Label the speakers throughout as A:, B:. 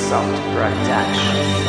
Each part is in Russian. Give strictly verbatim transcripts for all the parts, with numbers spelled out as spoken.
A: Soft Production.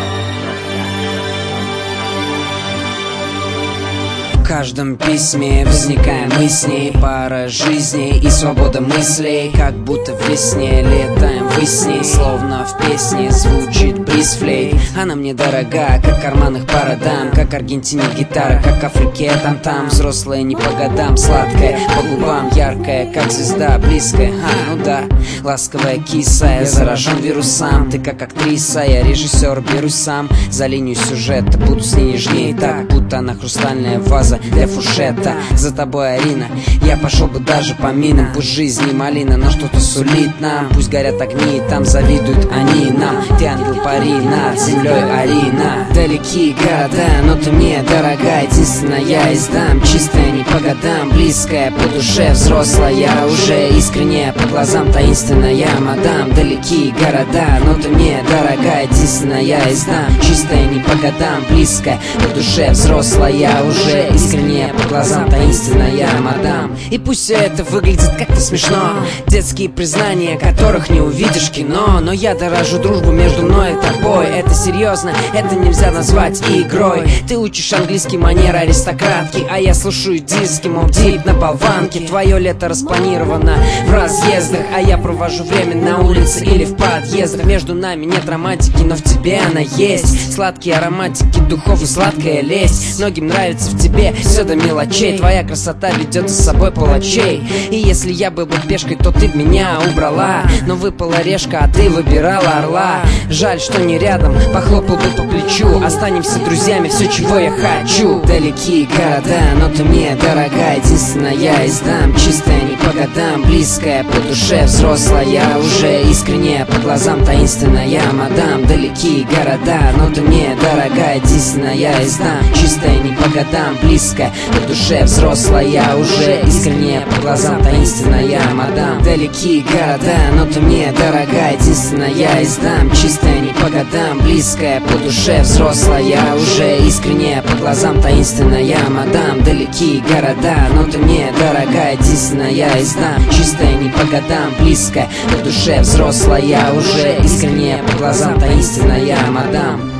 B: В каждом письме возникаем мы с ней, пара жизней и свобода мыслей. Как будто в весне летаем вы с ней, словно в песне звучит бриз флейт. Она мне дорога, как карманных парадам, как Аргентине гитара, как Африке там-там. Взрослая не по годам, сладкая по губам, яркая, как звезда, близкая. А, ну да, ласковая киса, я заражен вирусам. Ты как актриса, я режиссер, берусь сам за линию сюжета. Буду с ней нежнее так, будто она хрустальная ваза для фушета. За тобой, Арина, я пошел бы даже по минам. Пусть жизнь не малина, но что-то сулит нам. Пусть горят огни, там завидуют они нам. Ты ангел пари над землей, Арина. Далекие города, но ты мне дорога. Единственная я издам, чистая не по годам, близкая по душе, взрослая уже, искренняя по глазам, таинственная мадам. Далекие города, но ты мне дорога. Единственная я издам, чистая не по годам, близкая по душе, взрослая уже, искренняя по глазам, таинственная мадам. И пусть все это выглядит как-то смешно, детские признания, которых не увидишь в кино. Но я дорожу дружбу между мной и тобой. Это серьезно, это нельзя назвать игрой. Ты учишь английский манер аристократки, а я слушаю диски, мол, дип на болванке. Твое лето распланировано в разъездах, а я провожу время на улице или в подъездах. Между нами нет романтики, но в тебе она есть. Сладкие ароматики духов и сладкая лесть. Многим нравится в тебе все до мелочей. Твоя красота ведет за собой палачей. И если я был бы пешкой, то ты б меня убрала. Но выпала решка, а ты выбирала орла. Жаль, что не рядом, похлопал бы по плечу. Останемся друзьями, все, чего я хочу. Далекие города, но ты мне дорога. Единственная я издам, чистая не по годам, близкая по душе, взрослая уже, искренняя по глазам, таинственная мадам. Далекие города, но ты мне дорога. Единственная я издам, чистая не по годам, близкая по душе, взрослая уже, искренняя по глазам, таинственная мадам. Далекие города, но ты мне дорога. Единственная я издам, чистая не по годам, близкая по душе, взрослая уже, искренняя по глазам, таинственная мадам. Далекие города, но ты мне дорога. Единственная я издам, чистая не по годам, близкая по душе, взрослая уже, искренняя по глазам, таинственная мадам.